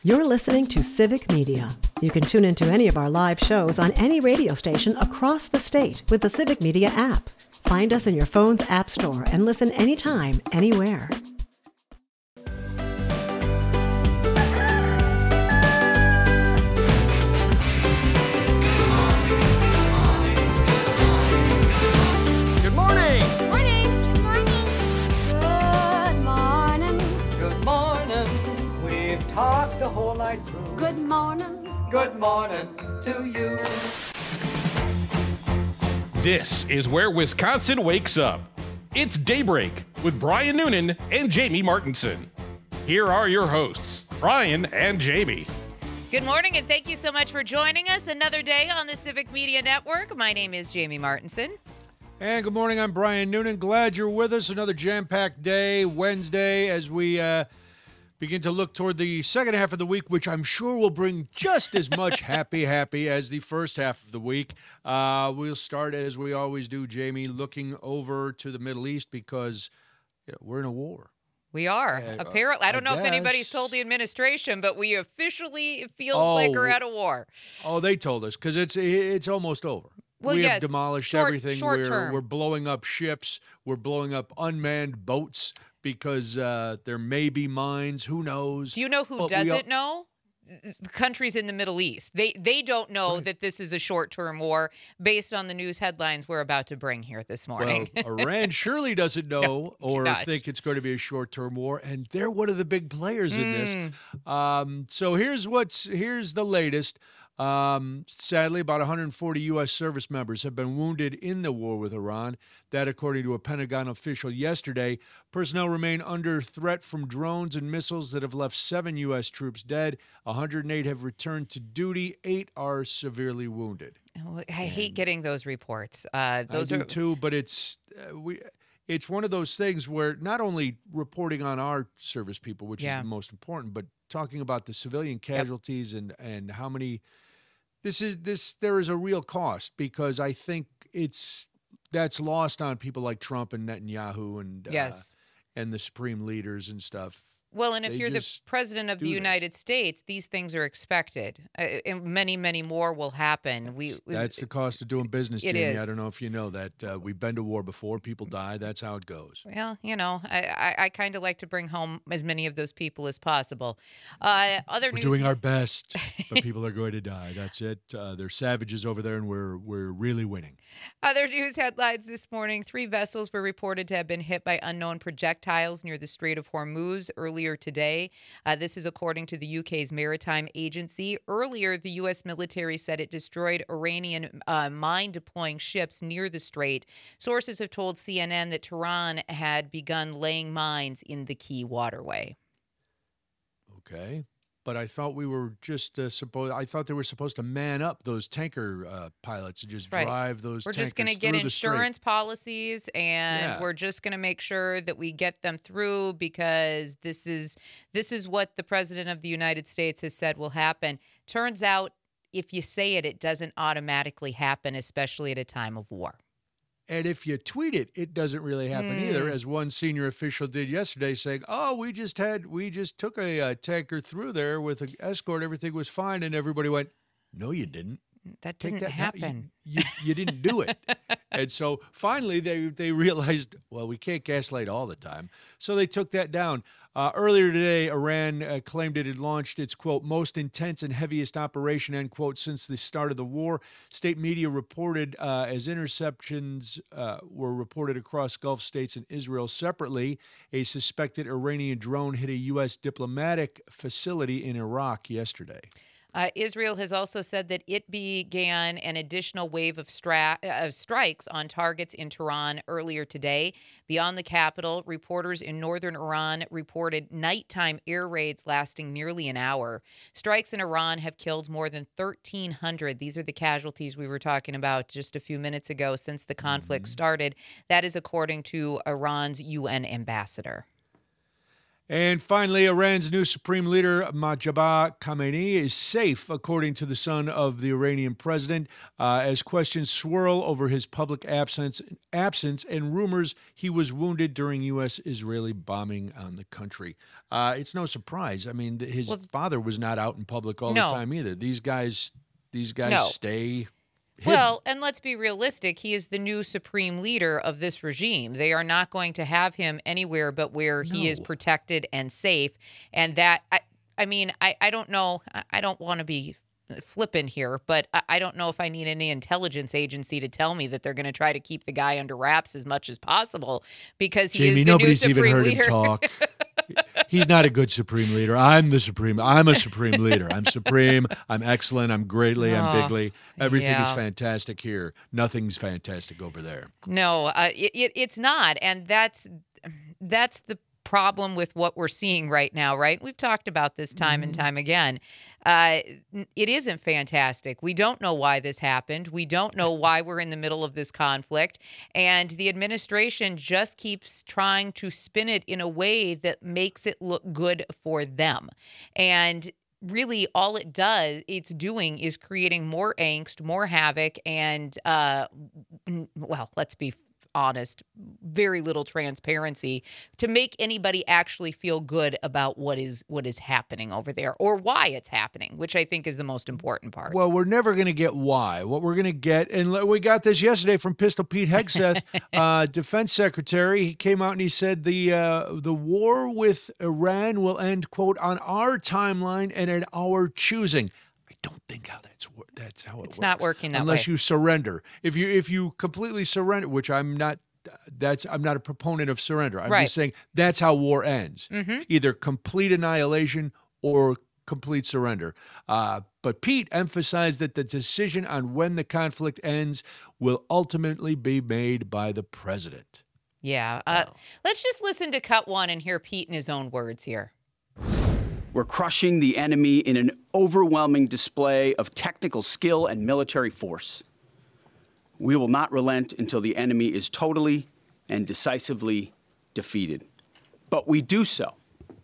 You're listening to Civic Media. You can tune into any of our live shows on any radio station across the state with the Civic Media app. Find us in your phone's app store and listen anytime, anywhere. Good morning. Morning. Good morning. Good morning. We've talked the whole night through. Good morning. Good morning to you. This is where Wisconsin wakes up. It's Daybreak with Brian Noonan and Jamie Martinson. Here are your hosts, Brian and Jamie. Good morning, and thank you so much for joining us another day on the Civic Media Network. My name is Jamie Martinson. And good morning, I'm Brian Noonan. Glad you're with us. Another jam-packed day, Wednesday, as we begin to look toward the second half of the week, which I'm sure will bring just as much happy as the first half of the week. We'll start, as we always do, Jamie, looking over to the Middle East because we're in a war. We are. Apparently, I don't know if anybody's told the administration, but we officially, it feels like we're at a war. Oh, they told us, because it's almost over. Well, we yes, have demolished everything. We're blowing up ships. We're blowing up unmanned boats because there may be mines. Who knows? Do you know who doesn't know? The countries in the Middle East. They don't know that this is a short-term war based on the news headlines we're about to bring here this morning. Well, Iran surely doesn't know or not. think it's going to be a short-term war, and they're one of the big players in this. So here's the latest. Sadly, about 140 U.S. service members have been wounded in the war with Iran. That, according to a Pentagon official yesterday. Personnel remain under threat from drones and missiles that have left 7 U.S. troops dead. 108 have returned to duty. 8 are severely wounded. I hate getting those reports. I do too, but it's one of those things where not only reporting on our service people, which is the most important, but talking about the civilian casualties and how many. There is a real cost, because I think that's lost on people like Trump and Netanyahu and the supreme leaders and stuff. Well, and if you're the president of the United States, these things are expected. And many, many more will happen. That's the cost of doing business, Jamie. Is. I don't know if you know that. We've been to war before. People die. That's how it goes. Well, I kind of like to bring home as many of those people as possible. We're doing our best, but people are going to die. That's it. They're savages over there, and we're really winning. Other news headlines this morning. 3 vessels were reported to have been hit by unknown projectiles near the Strait of Hormuz earlier today. This is according to the UK's Maritime Agency. Earlier, the U.S. military said it destroyed Iranian mine-deploying ships near the strait. Sources have told CNN that Tehran had begun laying mines in the key waterway. Okay. But I thought we were just I thought they were supposed to man up those tanker pilots and just drive those tankers through the strait. We're just going to get insurance policies, and we're just going to make sure that we get them through, because this is what the president of the United States has said will happen. Turns out, if you say it, it doesn't automatically happen, especially at a time of war. And if you tweet it, it doesn't really happen either, as one senior official did yesterday, saying, we just took a tanker through there with an escort. Everything was fine. And everybody went, no, you didn't. That didn't happen. You didn't do it. And so finally they realized, well, we can't gaslight all the time. So they took that down. Earlier today, Iran claimed it had launched its, quote, most intense and heaviest operation, end quote, since the start of the war. State media reported as interceptions were reported across Gulf states and Israel separately. A suspected Iranian drone hit a U.S. diplomatic facility in Iraq yesterday. Israel has also said that it began an additional wave of strikes on targets in Tehran earlier today. Beyond the capital, reporters in northern Iran reported nighttime air raids lasting nearly an hour. Strikes in Iran have killed more than 1,300. These are the casualties we were talking about just a few minutes ago since the conflict started. That is according to Iran's UN ambassador. And finally, Iran's new supreme leader, Mojtaba Khamenei, is safe, according to the son of the Iranian president, as questions swirl over his public absence and rumors he was wounded during U.S.-Israeli bombing on the country. It's no surprise. I mean, his father was not out in public all the time either. These guys stay hidden. Well, and let's be realistic. He is the new supreme leader of this regime. They are not going to have him anywhere but where he is protected and safe. And that, I don't know. I don't want to be flippant here, but I don't know if I need any intelligence agency to tell me that they're going to try to keep the guy under wraps as much as possible because he is the new supreme leader. Nobody's even heard him talk. He's not a good supreme leader. I'm a supreme leader. I'm supreme. I'm excellent. I'm greatly. I'm bigly. Everything is fantastic here. Nothing's fantastic over there. No, it's not. And that's the problem with what we're seeing right now, right? We've talked about this time and time again. It isn't fantastic. We don't know why this happened. We don't know why we're in the middle of this conflict. And the administration just keeps trying to spin it in a way that makes it look good for them. And really all it's doing is creating more angst, more havoc, and, well, let's be honest, very little transparency to make anybody actually feel good about what is happening over there or why it's happening, which I think is the most important part. Well, we're never going to get why. What we're going to get, and we got this yesterday from Pistol Pete Hegseth, Defense Secretary. He came out and he said the war with Iran will end, quote, on our timeline and at our choosing. I don't think that's how it works. It's not working that way. Unless you surrender. If you completely surrender, which I'm not a proponent of surrender. I'm just saying that's how war ends. Either complete annihilation or complete surrender. But Pete emphasized that the decision on when the conflict ends will ultimately be made by the president. Yeah. Let's just listen to cut one and hear Pete in his own words here. We're crushing the enemy in an overwhelming display of technical skill and military force. We will not relent until the enemy is totally and decisively defeated. But we do so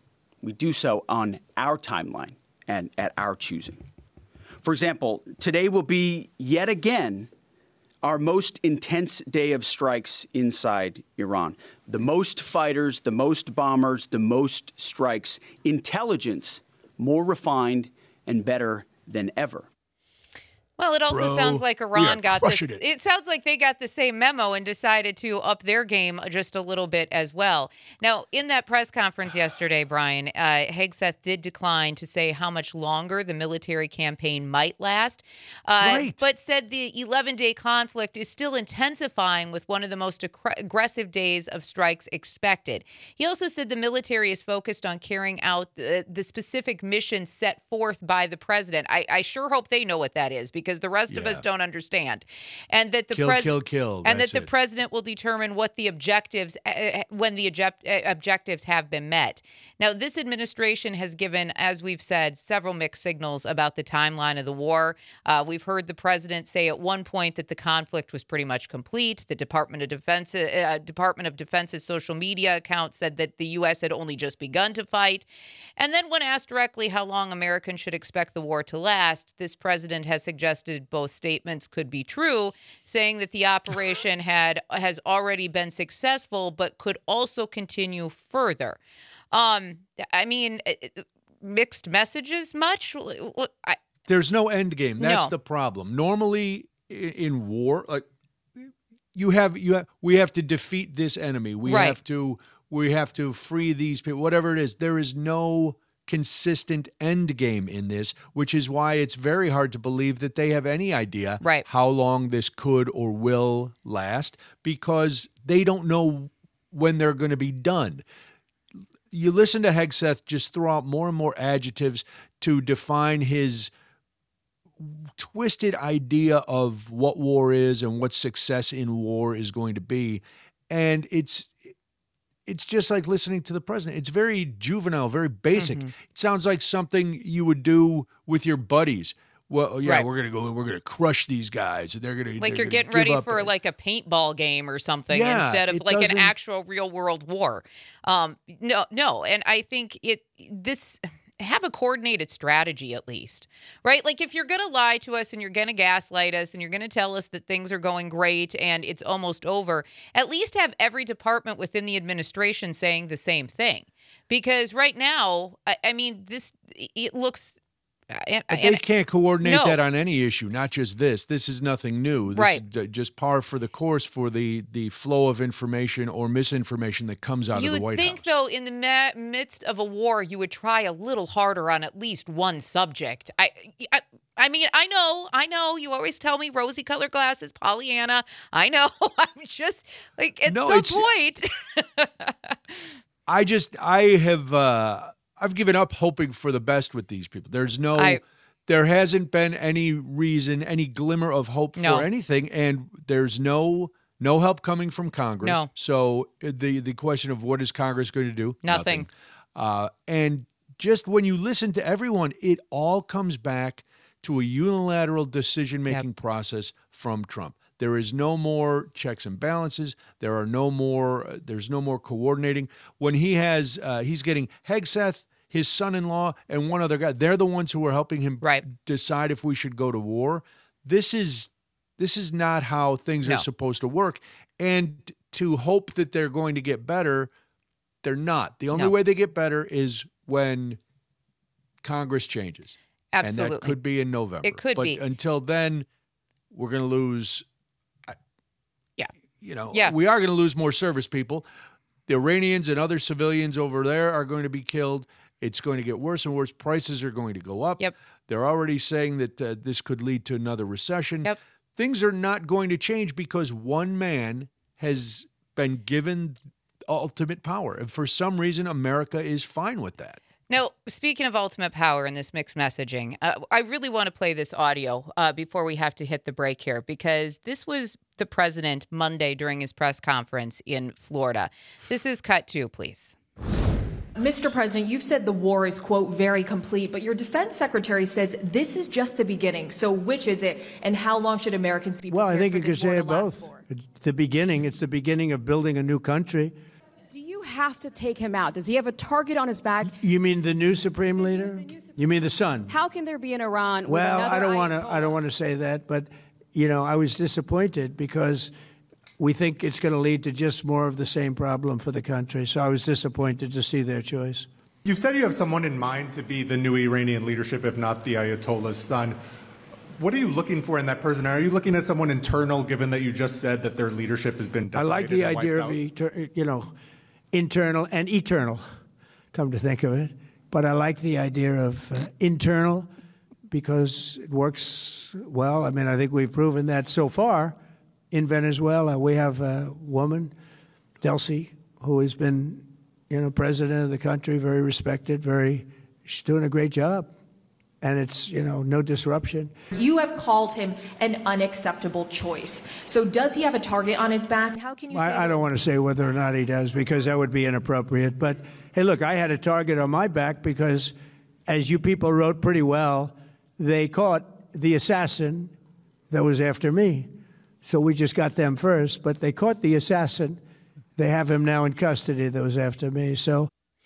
on our timeline and at our choosing. For example, today will be yet again our most intense day of strikes inside Iran. The most fighters, the most bombers, the most strikes. Intelligence more refined and better than ever. Well, it also sounds like Iran got this. It sounds like they got the same memo and decided to up their game just a little bit as well. Now, in that press conference yesterday, Brian, Hegseth did decline to say how much longer the military campaign might last, but said the 11-day conflict is still intensifying with one of the most aggressive days of strikes expected. He also said the military is focused on carrying out the specific mission set forth by the president. I sure hope they know what that is, because the rest of us don't understand, and that the kill, and that the president will determine what the objectives when the objectives have been met. Now, this administration has given, as we've said, several mixed signals about the timeline of the war. We've heard the president say at one point that the conflict was pretty much complete. The Department of Defense's social media account said that the U.S. had only just begun to fight. And then when asked directly how long Americans should expect the war to last, this president has suggested both statements could be true, saying that the operation has already been successful but could also continue further. I mean, mixed messages much? There's no end game. That's the problem. Normally in war, like we have to defeat this enemy. We have to free these people, whatever it is. There is no consistent end game in this, which is why it's very hard to believe that they have any idea how long this could or will last, because they don't know when they're going to be done. You listen to Hegseth just throw out more and more adjectives to define his twisted idea of what war is and what success in war is going to be. And it's just like listening to the president. It's very juvenile, very basic. It sounds like something you would do with your buddies well, yeah, Right. we're going to crush these guys. And they're going to Like you're getting ready for like a paintball game or something Yeah, instead of it like an doesn't- actual real world war. No. And I think have a coordinated strategy at least, right? Like if you're going to lie to us and you're going to gaslight us and you're going to tell us that things are going great and it's almost over, at least have every department within the administration saying the same thing. Because right now, I mean, it looks... But they can't coordinate No. that on any issue, not just this. This is nothing new. This Right. is just par for the course for the flow of information or misinformation that comes out You of the would White think, House. though, in the midst of a war, you would try a little harder on at least one subject. I mean, I know. You always tell me rosy-colored glasses, Pollyanna. I know. I'm just like at some point. I've given up hoping for the best with these people. There hasn't been any reason, any glimmer of hope for anything, and there's no help coming from Congress. No. So the question of what is Congress going to do? Nothing. And just when you listen to everyone, it all comes back to a unilateral decision-making process from Trump. There is no more checks and balances. There's no more coordinating. When he's getting Hegseth, his son-in-law, and one other guy. They're the ones who are helping him decide if we should go to war. This is not how things are supposed to work. And to hope that they're going to get better, they're not. The only way they get better is when Congress changes. Absolutely. And that could be in November. It could be. But until then, we're going to lose... we are going to lose more service people. The Iranians and other civilians over there are going to be killed. It's going to get worse and worse. Prices are going to go up. Yep. They're already saying that this could lead to another recession. Yep. Things are not going to change because one man has been given ultimate power. And for some reason, America is fine with that. Now, speaking of ultimate power and this mixed messaging, I really want to play this audio before we have to hit the break here, because this was the president Monday during his press conference in Florida. This is cut 2, please. Mr. President, you've said the war is, quote, very complete, but your defense secretary says this is just the beginning. So which is it, and how long should Americans be prepared Well, I think for you could this war say to it last both. for? It's the beginning. It's the beginning of building a new country. Do you have to take him out? Does he have a target on his back? You mean the new supreme leader? You mean the son? How can there be an Iran with Well, another I don't want to say that, but I was disappointed because we think it's going to lead to just more of the same problem for the country. So I was disappointed to see their choice. You've said you have someone in mind to be the new Iranian leadership, if not the Ayatollah's son. What are you looking for in that person? Are you looking at someone internal, given that you just said that their leadership has been decimated? I like the and idea wiped of, internal and eternal, come to think of it. But I like the idea of internal because it works well. I mean, I think we've proven that so far in Venezuela. We have a woman, Delcy, who has been, president of the country, very respected, she's doing a great job. And it's, no disruption. You have called him an unacceptable choice. So does he have a target on his back? How can you say I don't want to say whether or not he does because that would be inappropriate. But, hey, look, I had a target on my back because, as you people wrote pretty well, they caught the assassin that was after me. So we just got them first. But they caught the assassin. They have him now in custody that was after me. So.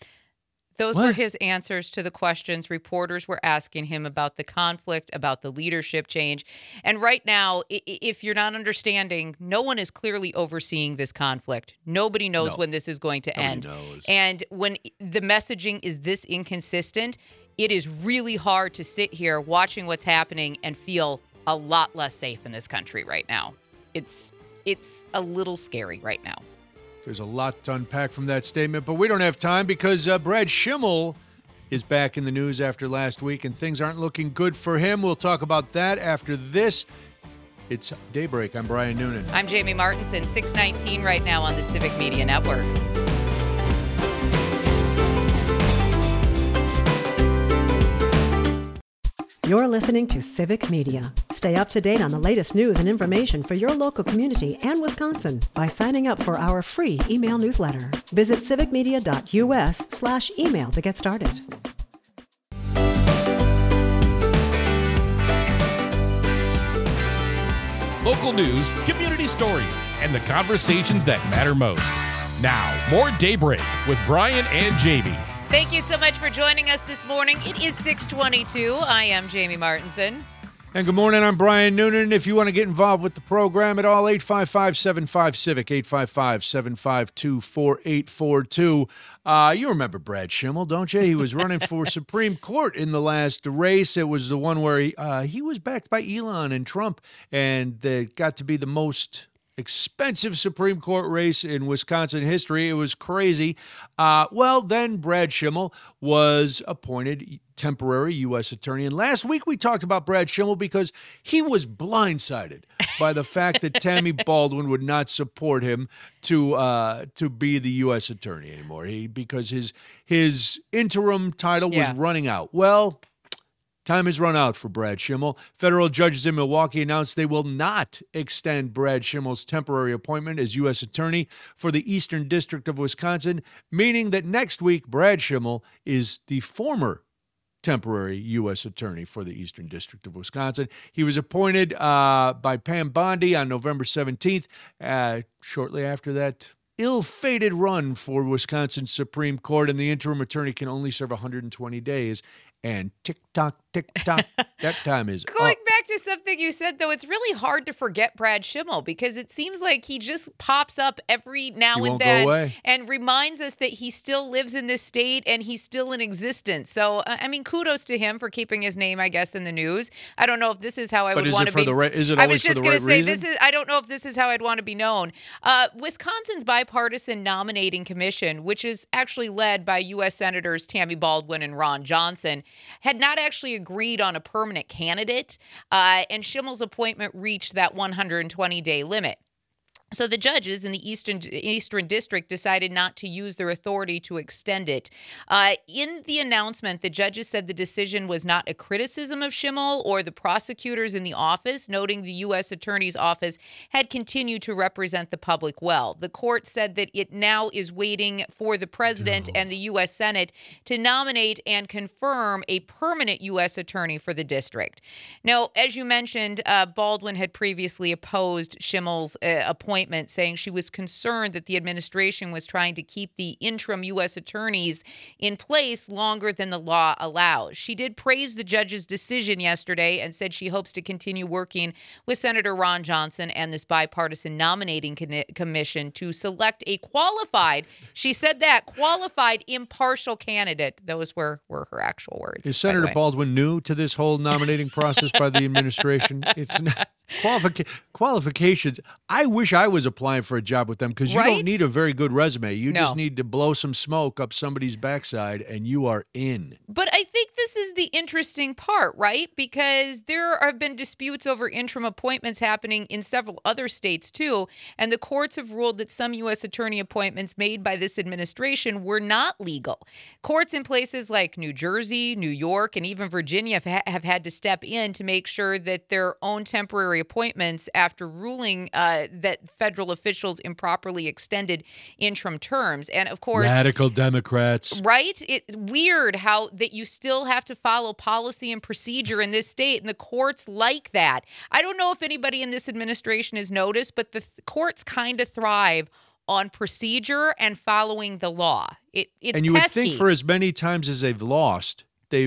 Those were his answers to the questions reporters were asking him about the conflict, about the leadership change. And right now, if you're not understanding, no one is clearly overseeing this conflict. Nobody knows when this is going to end. And when the messaging is this inconsistent, it is really hard to sit here watching what's happening and feel a lot less safe in this country right now. It's a little scary right now. There's a lot to unpack from that statement, but we don't have time because Brad Schimmel is back in the news after last week, and things aren't looking good for him. We'll talk about that after this. It's Daybreak. I'm Brian Noonan. I'm Jamie Martinson, 619 right now on the Civic Media Network. You're listening to Civic Media. Stay up to date on the latest news and information for your local community and Wisconsin by signing up for our free email newsletter. Visit civicmedia.us/email to get started. local news, community stories, and the conversations that matter most. Now, more Daybreak with Brian and Jamie. Thank you so much for joining us this morning. It is 6:22. I am Jamie Martinson. And good morning, I'm Brian Noonan. If you want to get involved with the program at all, 855-75-CIVIC, 855-752-4842. You remember Brad Schimmel, don't you? He was running for Supreme Court in the last race. It was the one where he was backed by Elon and Trump, and it got to be the most expensive Supreme Court race in Wisconsin history. It was crazy. Well, then Brad Schimmel was appointed temporary U.S. attorney. And last week we talked about Brad Schimmel because he was blindsided by the fact that Tammy Baldwin would not support him to be the U.S. attorney anymore. Because his interim title was running out. Well, time has run out for Brad Schimmel. Federal judges in Milwaukee announced they will not extend Brad Schimmel's temporary appointment as U.S. attorney for the Eastern District of Wisconsin, meaning that next week Brad Schimmel is the former temporary U.S. attorney for the Eastern District of Wisconsin. He was appointed by Pam Bondi on November 17th, shortly after that ill-fated run for Wisconsin Supreme Court, and the interim attorney can only serve 120 days. And tick-tock, tick-tock, that time is Going up. back to something you said, though, it's really hard to forget Brad Schimmel because it seems like he just pops up every now and then and reminds us that he still lives in this state and he's still in existence. So, I mean, kudos to him for keeping his name, I guess, in the news. I don't know if this is how I would want to be. Is it always for the right reason? I don't know if this is how I'd want to be known. Wisconsin's bipartisan nominating commission, which is actually led by U.S. Senators Tammy Baldwin and Ron Johnson, had not actually agreed on a permanent candidate, and Schimmel's appointment reached that 120-day limit. So the judges in the Eastern District decided not to use their authority to extend it. In the announcement, the judges said the decision was not a criticism of Schimmel or the prosecutors in the office, noting the U.S. Attorney's Office had continued to represent the public well. The court said that it now is waiting for the president and the U.S. Senate to nominate and confirm a permanent U.S. attorney for the district. Now, as you mentioned, Baldwin had previously opposed Schimmel's appointment, saying she was concerned that the administration was trying to keep the interim U.S. attorneys in place longer than the law allows. She did praise the judge's decision yesterday and said she hopes to continue working with Senator Ron Johnson and this bipartisan nominating commission to select a qualified, she said that, qualified, impartial candidate. Those were her actual words. Is Senator Baldwin new to this whole nominating process by the administration? It's not. Qualifications. I wish I was applying for a job with them because you don't need a very good resume. You just need to blow some smoke up somebody's backside and you are in. But I think this is the interesting part, right? Because there have been disputes over interim appointments happening in several other states too, and the courts have ruled that some U.S. attorney appointments made by this administration were not legal. Courts in places like New Jersey, New York, and even Virginia have had to step in to make sure that their own temporary appointments after ruling that federal officials improperly extended interim terms. And of course, radical Democrats. Right? It's weird how that you still have to follow policy and procedure in this state, and the courts like that. I don't know if anybody in this administration has noticed, but the courts kind of thrive on procedure and following the law. It's and you pesky. would think for as many times as they've lost,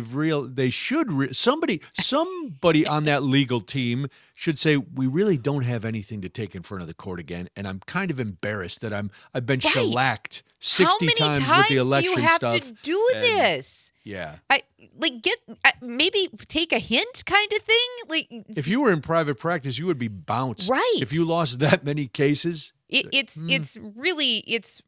somebody on that legal team should say, we really don't have anything to take in front of the court again, and I'm kind of embarrassed that I've been shellacked 60 times with the election stuff. How many times do you have to do this? Yeah. Maybe take a hint kind of thing? If you were in private practice, you would be bounced. Right. If you lost that many cases. It's really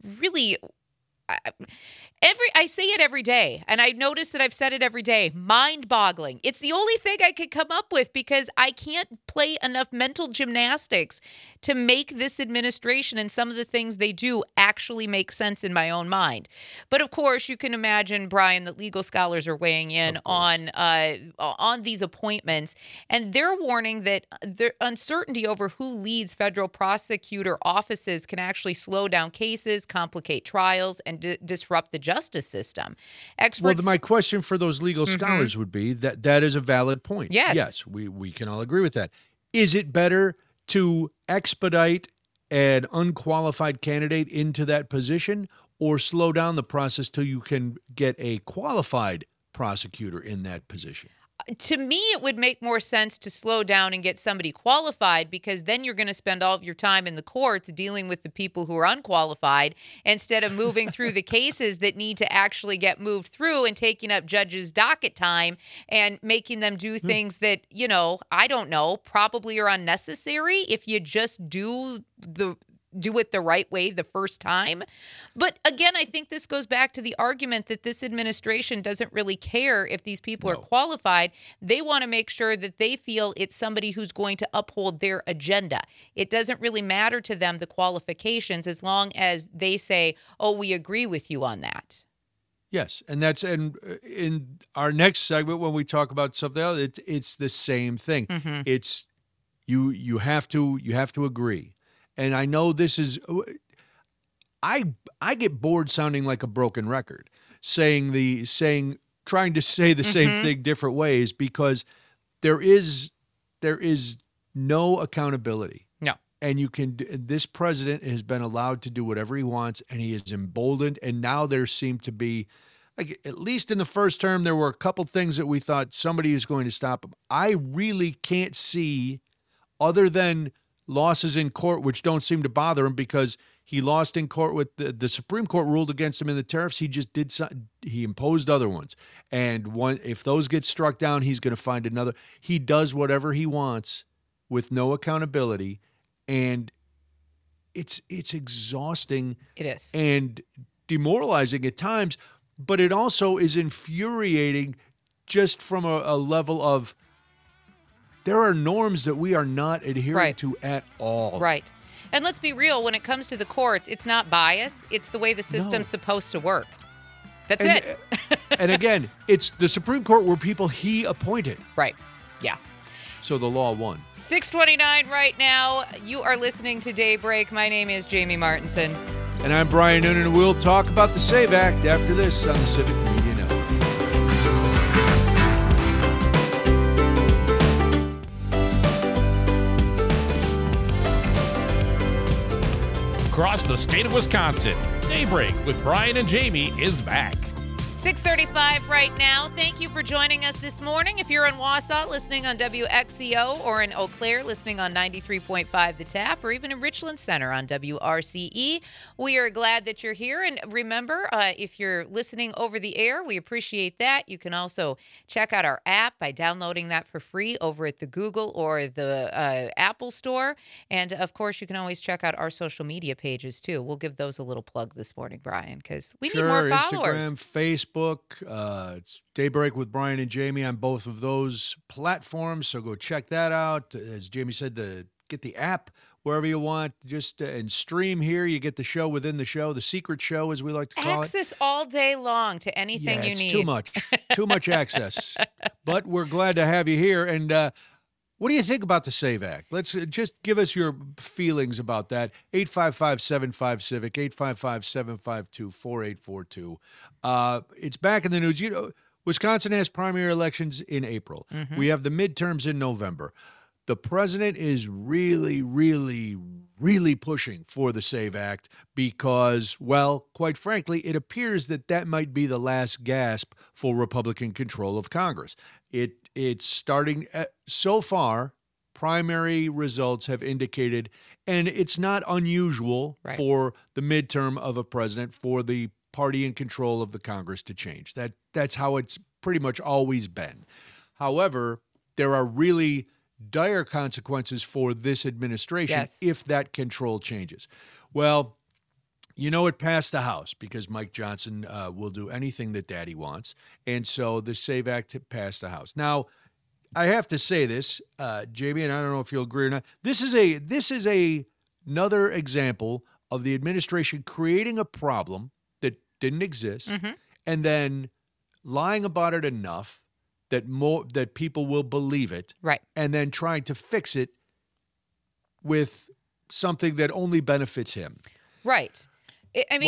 I say it every day, and I notice that I've said it every day. Mind-boggling. It's the only thing I could come up with because I can't play enough mental gymnastics to make this administration and some of the things they do actually make sense in my own mind. But of course, you can imagine, Brian, that legal scholars are weighing in on these appointments, and they're warning that the uncertainty over who leads federal prosecutor offices can actually slow down cases, complicate trials, and disrupt the justice system. Experts. Well, my question for those legal scholars would be that is a valid point. Yes. Yes, we can all agree with that. Is it better to expedite an unqualified candidate into that position or slow down the process till you can get a qualified prosecutor in that position? To me, it would make more sense to slow down and get somebody qualified, because then you're going to spend all of your time in the courts dealing with the people who are unqualified instead of moving through the cases that need to actually get moved through and taking up judges' docket time and making them do things that, I don't know, probably are unnecessary if you just do it the right way the first time. But again, I think this goes back to the argument that this administration doesn't really care if these people are qualified. They want to make sure that they feel it's somebody who's going to uphold their agenda. It doesn't really matter to them, the qualifications, as long as they say, oh, we agree with you on that. Yes, and that's in our next segment when we talk about something else, it's the same thing. Mm-hmm. It's you have to agree. And I know this is, I get bored sounding like a broken record, trying to say the same thing different ways, because there is no accountability. No. And this president has been allowed to do whatever he wants, and he is emboldened. And now there seem to be, like, at least in the first term, there were a couple things that we thought somebody is going to stop him. I really can't see, other than losses in court, which don't seem to bother him because he lost in court with the Supreme Court ruled against him in the tariffs. He just he imposed other ones. And if those get struck down, he's going to find another. He does whatever he wants with no accountability. And it's exhausting. It is. And demoralizing at times, but it also is infuriating just from a level of, there are norms that we are not adhering to at all. Right. And let's be real, when it comes to the courts, it's not bias. It's the way the system's supposed to work. That's it. And again, it's the Supreme Court were people he appointed. Right. Yeah. So the law won. 6:29 right now. You are listening to Daybreak. My name is Jamie Martinson. And I'm Brian Noonan, and we'll talk about the SAVE Act after this on the Civic Media Network. Across the state of Wisconsin, Daybreak with Brian and Jamie is back. 6:35 right now. Thank you for joining us this morning. If you're in Wausau, listening on WXCO, or in Eau Claire, listening on 93.5 The Tap, or even in Richland Center on WRCE, we are glad that you're here. And remember, if you're listening over the air, we appreciate that. You can also check out our app by downloading that for free over at the Google or the Apple Store. And, of course, you can always check out our social media pages, too. We'll give those a little plug this morning, Brian, because we need more followers. Instagram, Facebook. It's Daybreak with Brian and Jamie on both of those platforms, so go check that out. As Jamie said, to get the app wherever you want, just and stream here. You get the show within the show, the secret show, as we like to call Access all day long to anything you need. Too much access. But we're glad to have you here. And what do you think about the SAVE Act? Let's just give us your feelings about that. 855-75-CIVIC, 855-752-4842. It's back in the news. Wisconsin has primary elections in April. Mm-hmm. We have the midterms in November. The president is really, really, really pushing for the SAVE Act because, well, quite frankly, it appears that might be the last gasp for Republican control of Congress. It's starting so far. Primary results have indicated, and it's not unusual for the midterm of a president for the party in control of the Congress to change. That's how it's pretty much always been. However, there are really dire consequences for this administration if that control changes. Well, it passed the House because Mike Johnson will do anything that Daddy wants. And so the SAVE Act passed the House. Now, I have to say this, Jamie, and I don't know if you'll agree or not. This is another example of the administration creating a problem that didn't exist and then lying about it enough that people will believe it, and then trying to fix it with something that only benefits him. Right. I mean,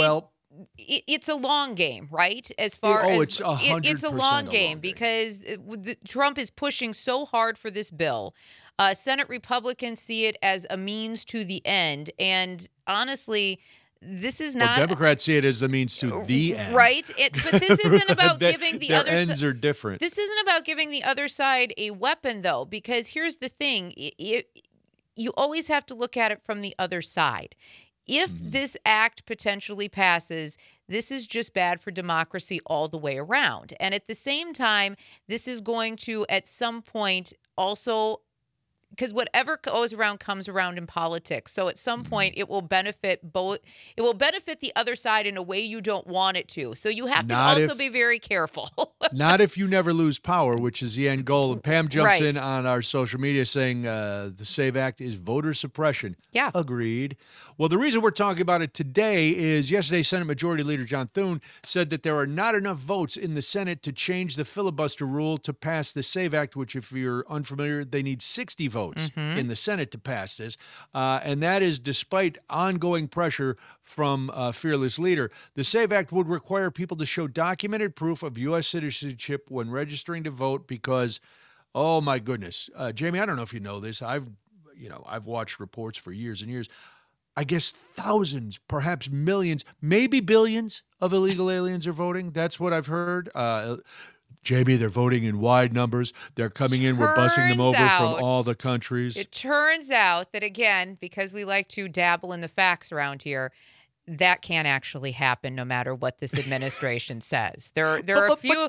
it's a long game, right? As far it's as 100% it's a long game because Trump is pushing so hard for this bill. Senate Republicans see it as a means to the end, and honestly, this is not. Well, Democrats see it as a means to the end, right? But this isn't about giving the their other. ends are different. This isn't about giving the other side a weapon, though, because here's the thing: you always have to look at it from the other side. If this act potentially passes, this is just bad for democracy all the way around. And at the same time, this is going to, at some point, also, because whatever goes around comes around in politics. So at some point, it will benefit both. It will benefit the other side in a way you don't want it to. So you have to also be very careful. Not if you never lose power, which is the end goal. And Pam jumps Right. in on our social media saying the SAVE Act is voter suppression. Yeah. Agreed. Well, the reason we're talking about it today is yesterday Senate Majority Leader John Thune said that there are not enough votes in the Senate to change the filibuster rule to pass the SAVE Act, which, if you're unfamiliar, they need 60 votes in the Senate to pass this. And that is despite ongoing pressure from Fearless Leader. The SAVE Act would require people to show documented proof of U.S. citizenship when registering to vote because, oh my goodness, Jamie, I don't know if you know this. I've watched reports for years and years. I guess thousands, perhaps millions, maybe billions of illegal aliens are voting. That's what I've heard. Jamie, they're voting in wide numbers. They're coming in. We're busing them over from all the countries. It turns out that, again, because we like to dabble in the facts around here, that can't actually happen no matter what this administration says. There are a few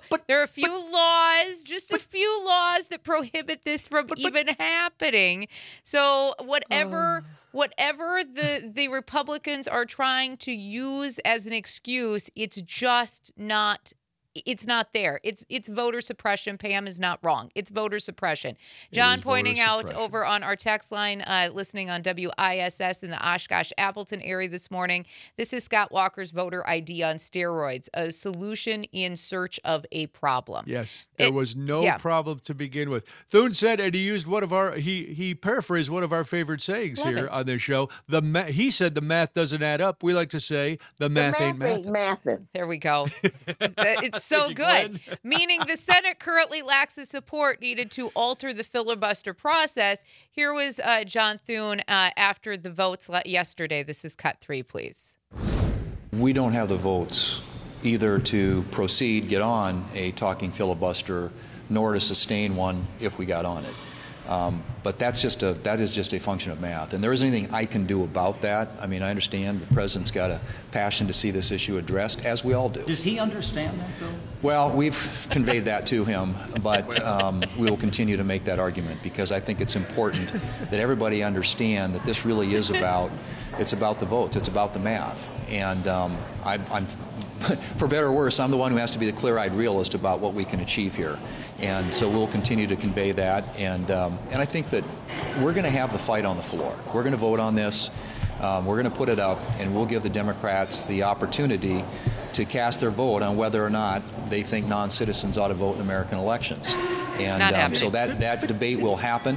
laws, just a few laws that prohibit this from even happening. So whatever the Republicans are trying to use as an excuse, it's just not. It's not there. It's voter suppression. Pam is not wrong. It's voter suppression. John pointing out over on our text line, listening on WISS in the Oshkosh Appleton area this morning, this is Scott Walker's voter ID on steroids, a solution in search of a problem. Yes, there was no problem to begin with. Thune said, and he used he paraphrased one of our favorite sayings here on this show. He said the math doesn't add up. We like to say the math ain't mathin'. There we go. It's so good. Meaning the Senate currently lacks the support needed to alter the filibuster process. Here was John Thune after the votes yesterday. This is cut 3, please. We don't have the votes either to proceed, get on a talking filibuster, nor to sustain one if we got on it. But that is just a function of math. And there isn't anything I can do about that. I mean, I understand the president's got a passion to see this issue addressed, as we all do. Does he understand that, though? Well, we've conveyed that to him, but we will continue to make that argument because I think it's important that everybody understand that this really is it's about the votes, it's about the math. And I'm for better or worse, I'm the one who has to be the clear-eyed realist about what we can achieve here. And so we'll continue to convey that. And I think that we're going to have the fight on the floor. We're going to vote on this. We're going to put it up, and we'll give the Democrats the opportunity to cast their vote on whether or not they think non-citizens ought to vote in American elections. And so that debate will happen.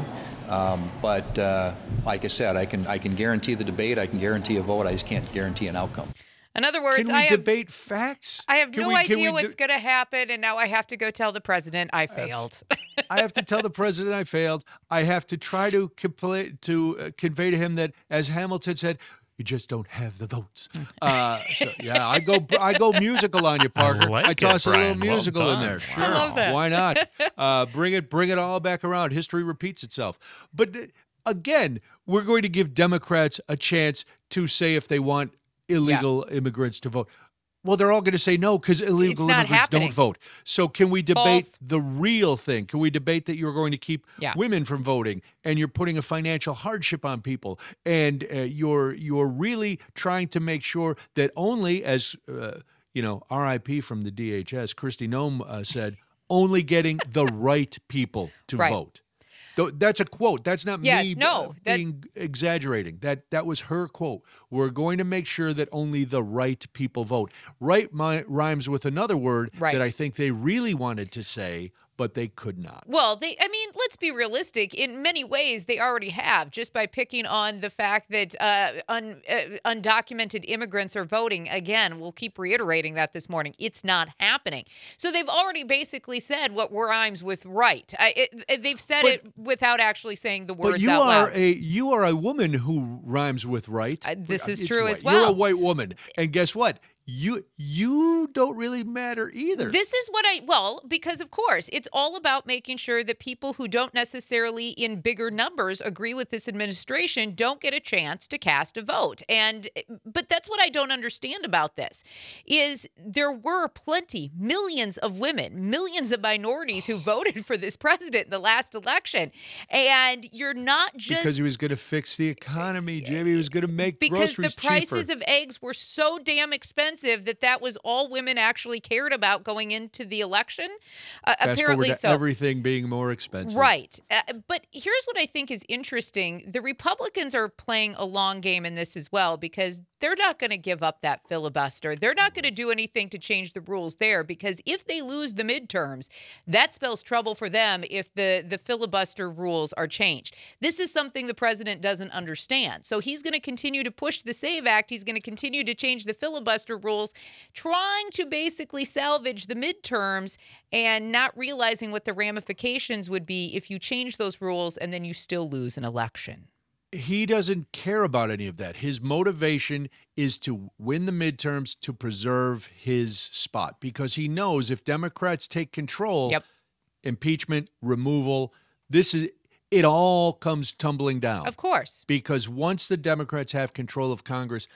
But like I said, I can guarantee the debate. I can guarantee a vote. I just can't guarantee an outcome. In other words, can we debate facts? I have no idea what's going to happen, and now I have to go tell the president I failed. I have to tell the president I failed. I have to try to convey to him that, as Hamilton said, you just don't have the votes. I go musical on you, Parker. I toss a little musical in there. Sure, I love that. Why not? Bring it all back around. History repeats itself. But again, we're going to give Democrats a chance to say if they want illegal immigrants to vote. Well, they're all going to say no because illegal immigrants don't vote. So can we debate the real thing? Can we debate that you're going to keep women from voting and you're putting a financial hardship on people and you're really trying to make sure that only, as RIP from the DHS, Kristi Noem said, only getting the right people to vote. That's a quote. That's not me being exaggerating. That was her quote. We're going to make sure that only the right people vote. Right rhymes with another word that I think they really wanted to say, but they could not. Well, let's be realistic. In many ways, they already have, just by picking on the fact that undocumented immigrants are voting. Again, we'll keep reiterating that this morning. It's not happening. So they've already basically said what rhymes with right. They've said it without actually saying the words out loud. But you are a woman who rhymes with right. This is It's true white. as well. You're a white woman. And guess what? You don't really matter either. This is because of course, it's all about making sure that people who don't necessarily in bigger numbers agree with this administration don't get a chance to cast a vote. But that's what I don't understand about this is there were millions of women, millions of minorities who voted for this president in the last election. And you're not just because he was going to fix the economy, Jamie. He was going to make because groceries the prices cheaper. of eggs were so damn expensive that was all women actually cared about going into the election. Fast Apparently forward to so. Everything being more expensive. Right. But here's what I think is interesting. The Republicans are playing a long game in this as well because they're not going to give up that filibuster. They're not going to do anything to change the rules there because if they lose the midterms, that spells trouble for them if the filibuster rules are changed. This is something the president doesn't understand. So he's going to continue to push the SAVE Act. He's going to continue to change the filibuster rules, trying to basically salvage the midterms and not realizing what the ramifications would be if you change those rules and then you still lose an election. He doesn't care about any of that. His motivation is to win the midterms to preserve his spot because he knows if Democrats take control, impeachment, removal, it all comes tumbling down. Of course. Because once the Democrats have control of Congress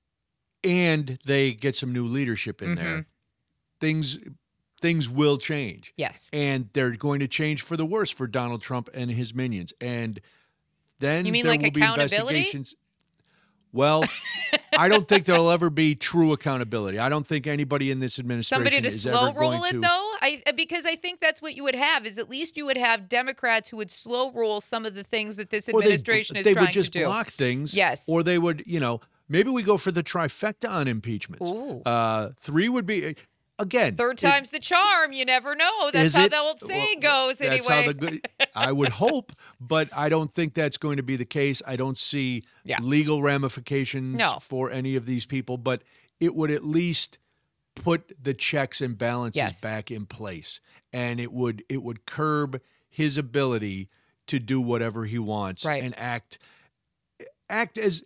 and they get some new leadership in there, things will change. Yes. And they're going to change for the worse for Donald Trump and his minions. And then you mean there like will be accountability? investigations. Well, I don't think there'll ever be true accountability. I don't think anybody in this administration somebody to is slow ever roll going it to. though. Because I think that's what you would have is at least you would have Democrats who would slow roll some of the things that this administration is trying to do. They would just block things. Yes. Or they would, maybe we go for the trifecta on impeachments. Ooh. 3 would be. Again, third time's the charm. You never know. That's how the old saying goes. That's anyway, I would hope, but I don't think that's going to be the case. I don't see legal ramifications for any of these people, but it would at least put the checks and balances back in place, and it would curb his ability to do whatever he wants and act as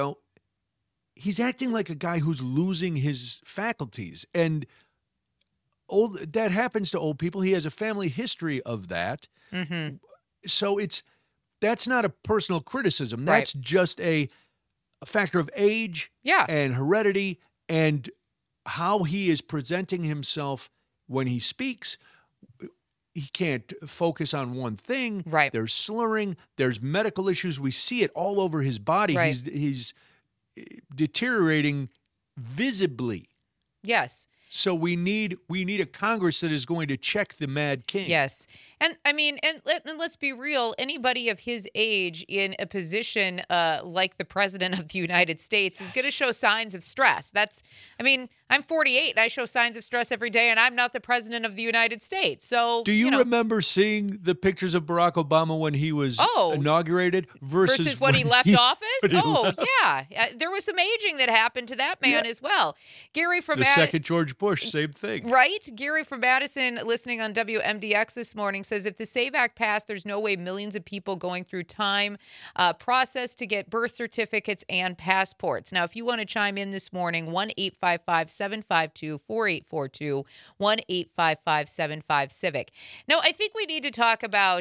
he's acting like a guy who's losing his faculties and. That happens to old people. He has a family history of that. Mm-hmm. So that's not a personal criticism. That's just a factor of age and heredity and how he is presenting himself when he speaks. He can't focus on one thing. Right. There's slurring. There's medical issues. We see it all over his body. Right. He's deteriorating visibly. Yes. So we need a Congress that is going to check the Mad King. Yes. And I mean, and let's be real, anybody of his age in a position like the president of the United States is going to show signs of stress. I'm 48 and I show signs of stress every day and I'm not the president of the United States. So, do you remember seeing the pictures of Barack Obama when he was inaugurated versus when he left office? There was some aging that happened to that man as well. Gary from the second George Bush, same thing. Right? Gary from Madison, listening on WMDX this morning, says if the SAVE Act passed, there's no way millions of people going through time process to get birth certificates and passports. Now, if you want to chime in this morning, 1-855-752-4842, 1-855-75-CIVIC. Now, I think we need to talk about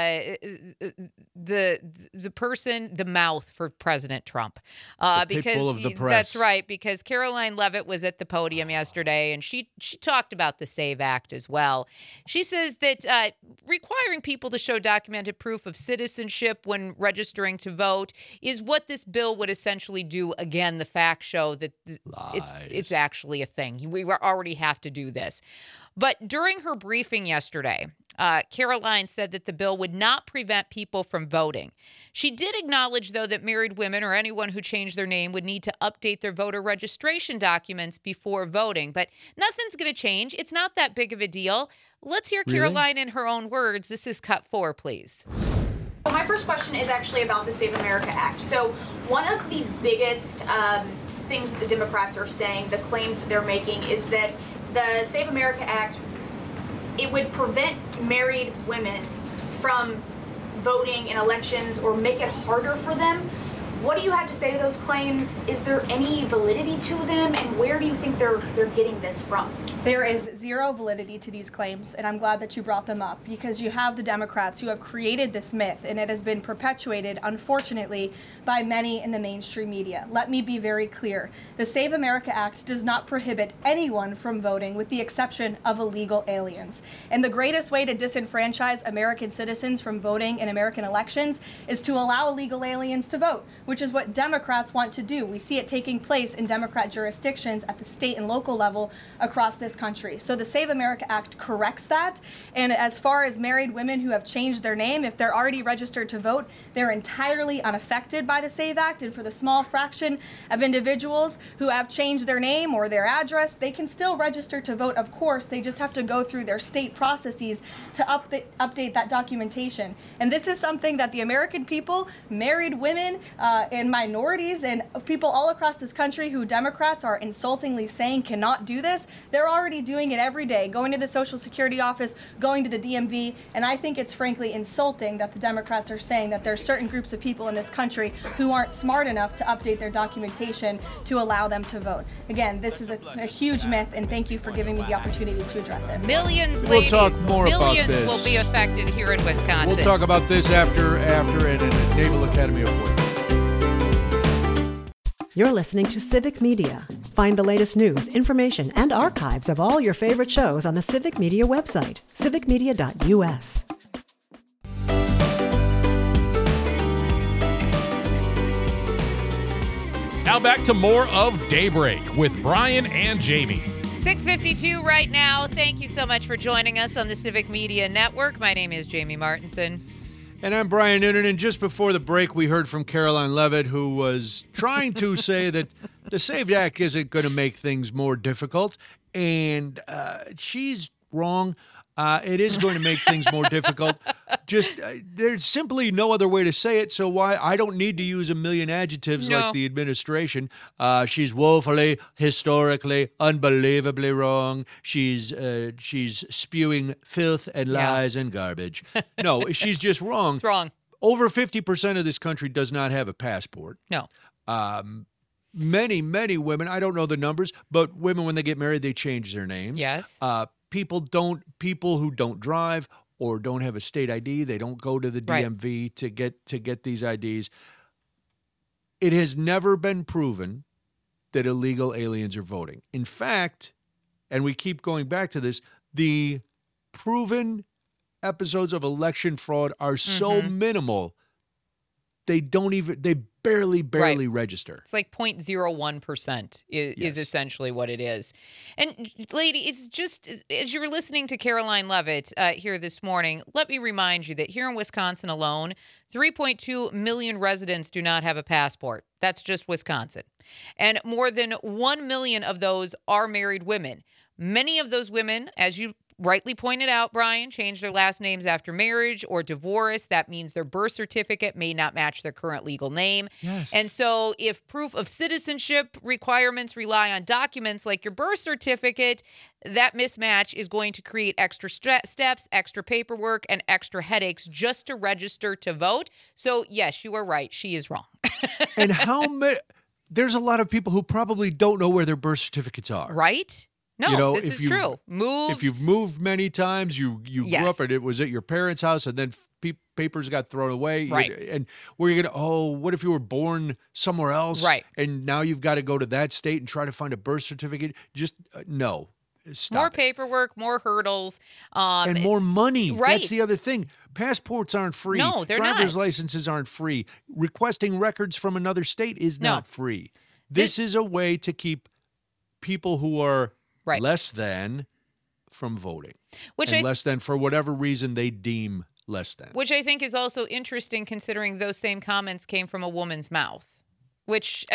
the person, the mouth for President Trump. Because pitbull of the press. That's right, because Caroline Leavitt was at the podium yesterday, and she talked about the SAVE Act as well. She says that requiring people to show documented proof of citizenship when registering to vote is what this bill would essentially do. Again, the facts show that it's actually a thing. We already have to do this. But during her briefing yesterday, Caroline said that the bill would not prevent people from voting. She did acknowledge, though, that married women or anyone who changed their name would need to update their voter registration documents before voting. But nothing's going to change. It's not that big of a deal. Let's hear Caroline in her own words. This is cut 4, please. My first question is actually about the Save America Act. So one of the biggest things that the Democrats are saying, the claims that they're making, is that the Save America Act, it would prevent married women from voting in elections or make it harder for them. What do you have to say to those claims? Is there any validity to them, and where do you think they're getting this from? There is zero validity to these claims, and I'm glad that you brought them up, because you have the Democrats who have created this myth, and it has been perpetuated, unfortunately, by many in the mainstream media. Let me be very clear. The Save America Act does not prohibit anyone from voting, with the exception of illegal aliens. And the greatest way to disenfranchise American citizens from voting in American elections is to allow illegal aliens to vote, which is what Democrats want to do. We see it taking place in Democrat jurisdictions at the state and local level across this country. So the Save America Act corrects that. And as far as married women who have changed their name, if they're already registered to vote, they're entirely unaffected by the Save Act. And for the small fraction of individuals who have changed their name or their address, they can still register to vote, of course. They just have to go through their state processes to update that documentation. And this is something that the American people, married women, and minorities, and people all across this country who Democrats are insultingly saying cannot do this, they're already doing it every day, going to the Social Security office, going to the DMV, and I think it's frankly insulting that the Democrats are saying that there are certain groups of people in this country who aren't smart enough to update their documentation to allow them to vote. Again, this is a huge myth, and thank you for giving me the opportunity to address it. Millions, we'll ladies, talk more millions about this. will be affected here in Wisconsin. We'll talk about this after an Naval Academy appointment. You're listening to Civic Media. Find the latest news, information, and archives of all your favorite shows on the Civic Media website, civicmedia.us. Now back to more of Daybreak with Brian and Jamie. 6:52 right now. Thank you so much for joining us on the Civic Media Network. My name is Jamie Martinson. And I'm Brian Noonan, and just before the break, we heard from Caroline Levitt, who was trying to say that the SAVE Act isn't going to make things more difficult, and she's wrong. It is going to make things more difficult. Just there's simply no other way to say it, so why I don't need to use a million adjectives like the administration. She's woefully, historically, unbelievably wrong. She's spewing filth and lies and garbage. No, she's just wrong. It's wrong. Over 50% of this country does not have a passport. No. Many women, I don't know the numbers, but women, when they get married, they change their names. Yes. People who don't drive or don't have a state ID, they don't go to the DMV to get these IDs. It has never been proven that illegal aliens are voting. In fact, and we keep going back to this, the proven episodes of election fraud are so minimal, they barely register. It's like 0.01% is essentially what it is. And lady, it's just, as you were listening to Caroline Levitt here this morning, let me remind you that here in Wisconsin alone, 3.2 million residents do not have a passport. That's just Wisconsin. And more than 1 million of those are married women. Many of those women, as you rightly pointed out, Brian, change their last names after marriage or divorce. That means their birth certificate may not match their current legal name. Yes. And so if proof of citizenship requirements rely on documents like your birth certificate, that mismatch is going to create extra steps, extra paperwork, and extra headaches just to register to vote. So, yes, you are right. She is wrong. And there's a lot of people who probably don't know where their birth certificates are. Right? No, this is true. If you've moved many times, you grew up and it was at your parents' house, and then papers got thrown away. Right. And where you're going to, what if you were born somewhere else? Right. And now you've got to go to that state and try to find a birth certificate. Just no. Stop more it. paperwork, more hurdles. And more money. Right. That's the other thing. Passports aren't free. No, they're not. Driver's licenses aren't free. Requesting records from another state is not free. This is a way to keep people who are less than from voting. Which than for whatever reason they deem less than. Which I think is also interesting considering those same comments came from a woman's mouth. Which,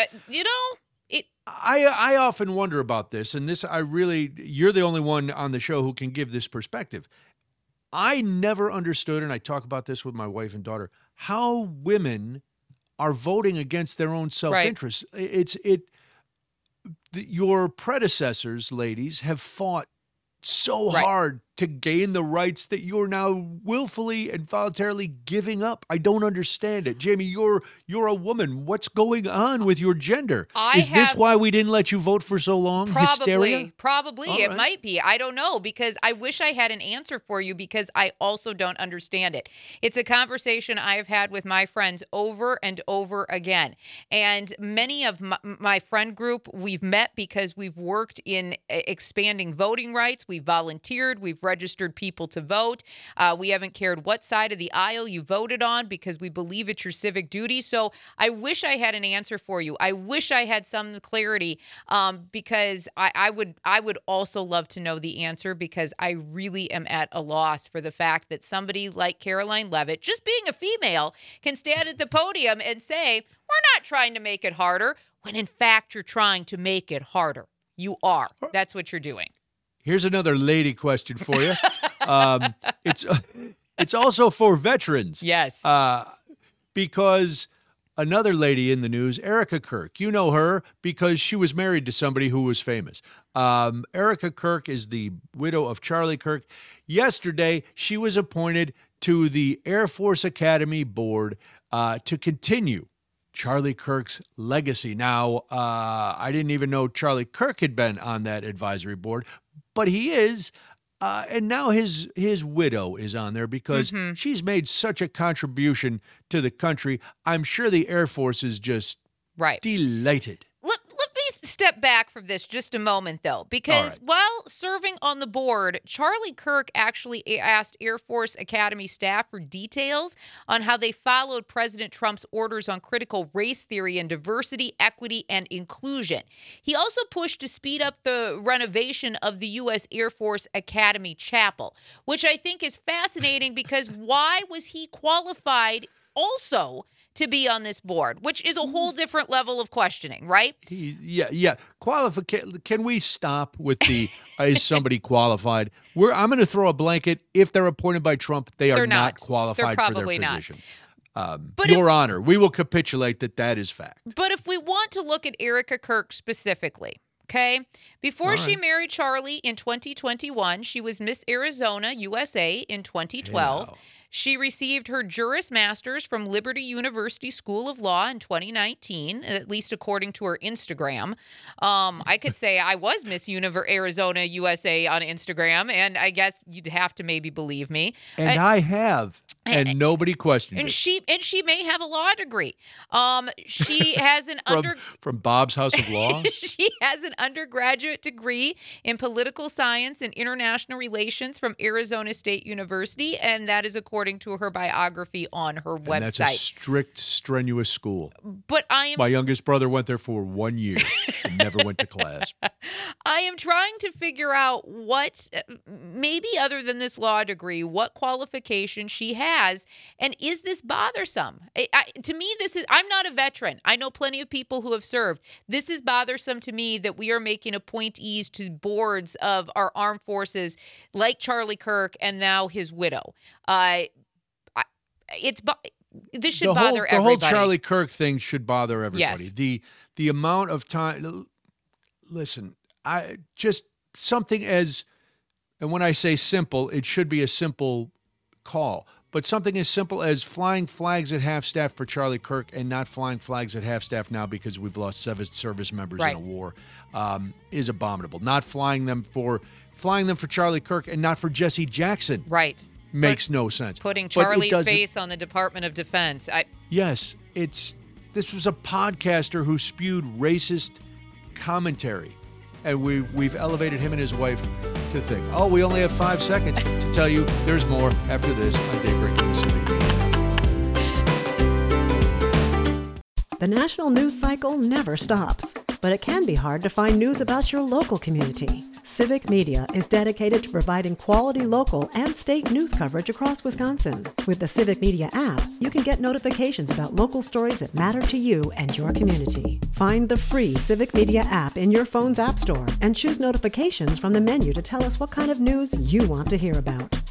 I often wonder about this, and you're the only one on the show who can give this perspective. I never understood, and I talk about this with my wife and daughter, how women are voting against their own self-interest. Right. Your predecessors, ladies, have fought so hard to gain the rights that you're now willfully and voluntarily giving up. I don't understand it. Jamie, you're a woman. What's going on with your gender? Is this why we didn't let you vote for so long? Hysteria? Probably. All It right. might be. I don't know, because I wish I had an answer for you, because I also don't understand it. It's a conversation I've had with my friends over and over again. And many of my friend group, we've met because we've worked in expanding voting rights. We've volunteered. We've registered people to vote. We haven't cared what side of the aisle you voted on, because we believe it's your civic duty. So I wish I had an answer for you. I wish I had some clarity, because I would also love to know the answer, because I really am at a loss for the fact that somebody like Caroline Leavitt, just being a female, can stand at the podium and say, we're not trying to make it harder, when in fact you're trying to make it harder. You are. That's what you're doing. Here's another lady question for you. It's also for veterans. Yes. Because another lady in the news, Erica Kirk, you know her because she was married to somebody who was famous. Erica Kirk is the widow of Charlie Kirk. Yesterday, she was appointed to the Air Force Academy Board to continue Charlie Kirk's legacy. Now, I didn't even know Charlie Kirk had been on that advisory board, but he is. And now his widow is on there because she's made such a contribution to the country. I'm sure the Air Force is just delighted. Let me step back from this just a moment, though, because while serving on the board, Charlie Kirk actually asked Air Force Academy staff for details on how they followed President Trump's orders on critical race theory and diversity, equity, and inclusion. He also pushed to speed up the renovation of the U.S. Air Force Academy Chapel, which I think is fascinating, because why was he qualified also to be on this board, which is a whole different level of questioning, right? Yeah. Can we stop with the is somebody qualified? I'm going to throw a blanket. If they're appointed by Trump, they're not qualified for their position. But Your Honor, we will capitulate that is fact. But if we want to look at Erica Kirk specifically, okay, before she married Charlie in 2021, she was Miss Arizona, USA in 2012. Hey, She received her Juris Masters from Liberty University School of Law in 2019, at least according to her Instagram. I could say I was Miss Arizona USA on Instagram, and I guess you'd have to maybe believe me. And I have, and nobody questioned it. And she may have a law degree. She has an from Bob's House of Law. She has an undergraduate degree in political science and international relations from Arizona State University, and that is according to her biography on her website. And that's a strict, strenuous school. But my youngest brother went there for 1 year and never went to class. I am trying to figure out what, maybe other than this law degree, what qualification she has, and is this bothersome? To me, I'm not a veteran. I know plenty of people who have served. This is bothersome to me that we are making appointees to boards of our armed forces like Charlie Kirk and now his widow. This should bother everybody. The whole Charlie Kirk thing should bother everybody. Yes. The amount of time. Listen, just something as, and when I say simple, it should be a simple call. But something as simple as flying flags at half-staff for Charlie Kirk and not flying flags at half-staff now because we've lost 7 service members in a war is abominable. Not flying them for Charlie Kirk and not for Jesse Jackson. Right. Makes no sense. Putting Charlie's face on the Department of Defense. Yes, this was a podcaster who spewed racist commentary, and we've elevated him and his wife to think, oh, we only have 5 seconds to tell you there's more after this on Daybreak in the Civic Media. The national news cycle never stops. but it can be hard to find news about your local community. Civic Media is dedicated to providing quality local and state news coverage across Wisconsin. With the Civic Media app, you can get notifications about local stories that matter to you and your community. Find the free Civic Media app in your phone's app store and choose notifications from the menu to tell us what kind of news you want to hear about.